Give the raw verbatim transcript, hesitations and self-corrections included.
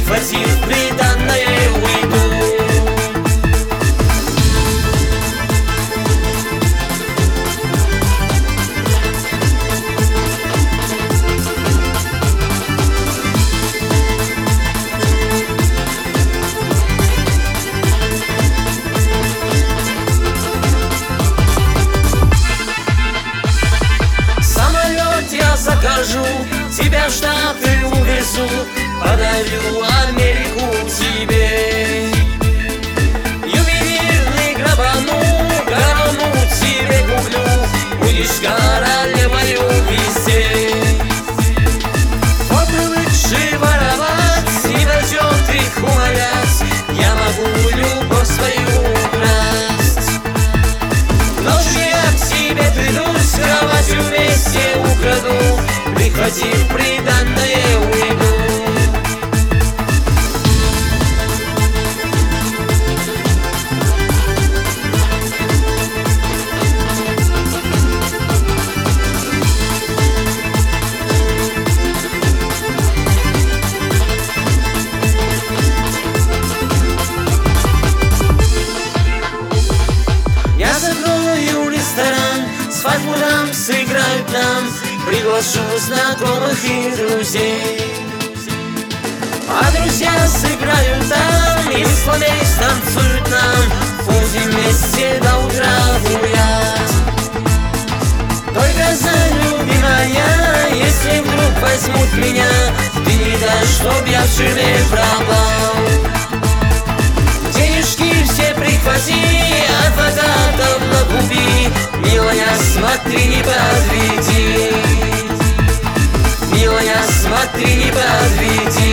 прихватив приданное, уйду. Закажу, тебя в Штаты увезу, подарю Америку тебе. Ювелирный грабану, корону тебе куплю, будешь королевою везде. Кто привыкший воровать, не дойдет их умолять, я могу любовь свою украсть. Ночью я к тебе приду, с кроватью вместе украду, прихватив приданное, уйду. Я закрою ресторан, свадьбу нам сыграют нам, приглашу знакомых и друзей. А друзья сыграют там, и славей станцуют нам, будем вместе до утра гулять. Только знай, любимая, если вдруг возьмут меня, ты не дашь, чтоб я в тюрьме пропал. Денежки все прихвати, адвокатов накупи, милая, смотри, не подведи. Милая, смотри, не подведи.